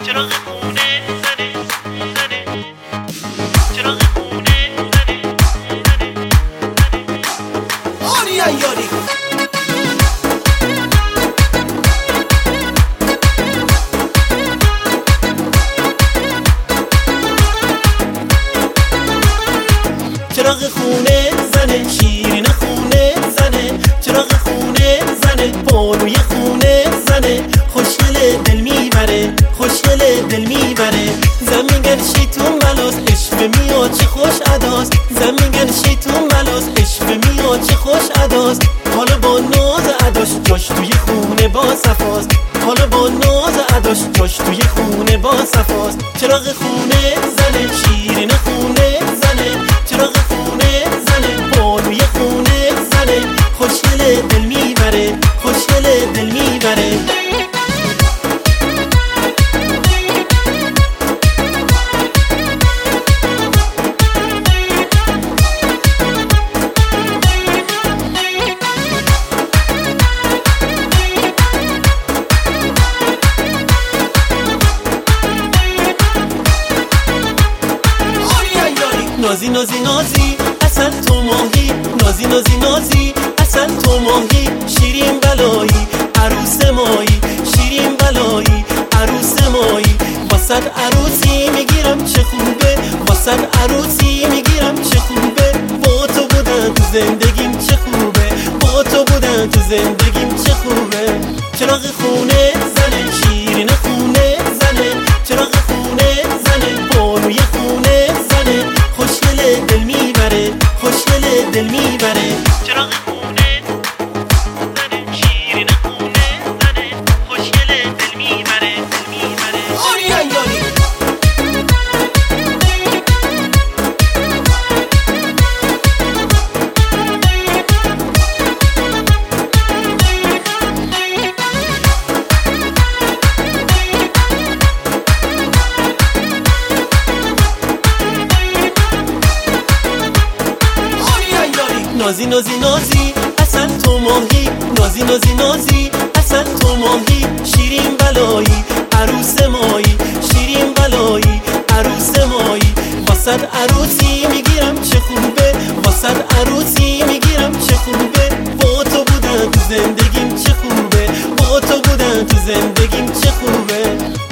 چراغ خونه زنه زنه، چراغ خونه زنه زنه زنه. آریا یاری چراغ خونه زنه، شیرین خونه زنه، چراغ خونه زنه، بانوی خونه زنه، خوشگل دل میبره، خوشگل دل میبره. زن میگن شیطون بلاست، عشق میاد چه خوش اداست. زن میگن شیطون بلاست، عشق میاد چه خوش اداست. حالا با ناز اداش جاش توی خونه با صفاست، حالا با ناز اداش جاش توی خونه با صفاست. چراغ خونه زنه، شیرین خونه زنه، چراغ خونه زنه، بانوی خونه زنه، خوشگل دل میبره، خوشگل دل میبره. نازی نازی نازی اصل تو ماهی، نازی نازی نازی اصل تو ماهی، شیرین بلایی عروس مایی، شیرین بلایی عروس مایی. واسد عروسی میگیرم چه خوبه، واسد عروسی میگیرم چه خوبه. با تو بودن تو زندگیم چه خوبه، با تو بودن تو زندگیم چه خوبه. چراغ خونه زنه، شیرین خونه زنه، چراغ خونه زنه، بانوی خونه زنه، خوشگل دل میبره، خوشگل دل میبره. چراغ خونه زنه، شیرین خونه زنه، خوشگل دل میبره دل میبره. آریا یاری نازی نازی نازی اصل تو ماهی، نازی نازی نازی اصل تو ماهی، شیرین بلایی عروس مایی، شیرین بلایی عروس مایی. واسد عروسی میگیرم چه خوبه، واسد عروسی میگیرم چه خوبه. با تو بودن تو زندگیم چه خوبه، با تو بودن تو زندگیم چه خوبه.